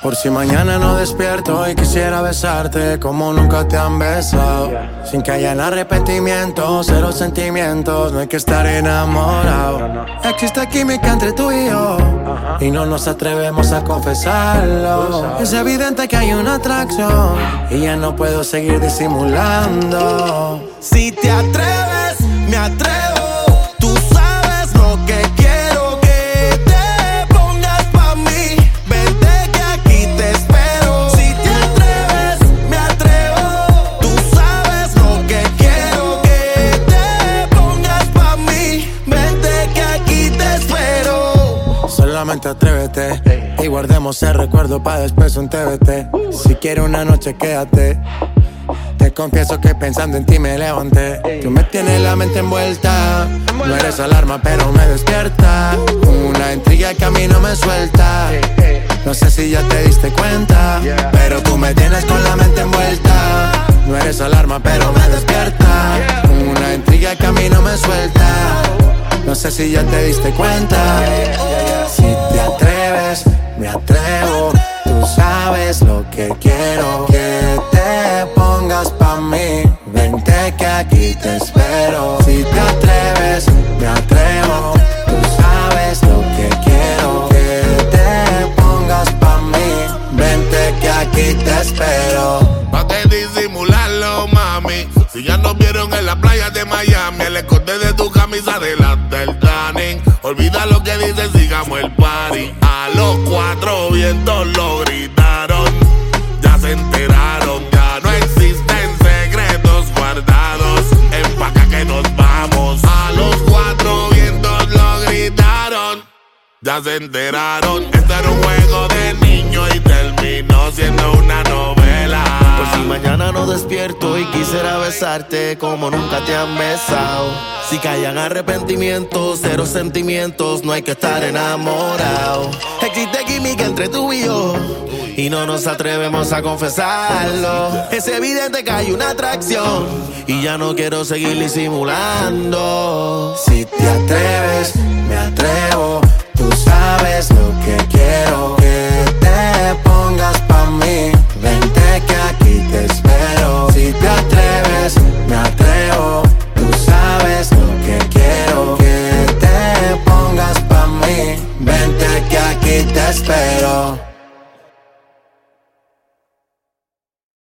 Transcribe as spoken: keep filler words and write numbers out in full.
Por si mañana no despierto y quisiera besarte como nunca te han besado. Sin que haya arrepentimiento, cero sentimientos, no hay que estar enamorado. Existe química entre tú y yo y no nos atrevemos a confesarlo. Es evidente que hay una atracción y ya no puedo seguir disimulando. Si te atreves, me atrevo. Tú sabes lo que quiero, que te pongas pa' mí. Vente que aquí te espero. Si te atreves, me atrevo. Tú sabes lo que quiero, que te pongas pa' mí. Vente que aquí te espero. Solamente atrévete y guardemos el recuerdo pa' después un T B T. Si quieres una noche quédate. Te confieso que pensando en ti me levanté. Tú me tienes la mente envuelta. No eres alarma pero me despierta. Una intriga que a mí no me suelta. No sé si ya te diste cuenta, pero tú me tienes con la mente envuelta. No eres alarma pero me despierta. Una intriga que a mí no me suelta. No sé si ya te diste cuenta. Si te atreves, me atrevo. Tú sabes lo que quiero, que te pongas pa' mí. Vente que aquí te espero. Si te atreves, me atrevo. Tú sabes lo que quiero, que te pongas pa' mí. Vente que aquí te espero. Pa' que disimularlo, mami. Si ya nos vieron en la playa de Miami, el escote de tu camisa delante del tanning. Olvida lo que dices, sigamos el party. A los cuatro vientos lo gritaron. Ya se enteraron, ya no existen secretos guardados. Empaca que nos vamos. A los cuatro vientos lo gritaron. Ya se enteraron. Este era un juego de niños y terminó siendo una novela. Por si mañana no despierto y quisiera besarte como nunca te han besado. Si callan arrepentimientos, cero sentimientos, no hay que estar enamorado. Existe química entre tú y yo y no nos atrevemos a confesarlo. Es evidente que hay una atracción y ya no quiero seguir disimulando.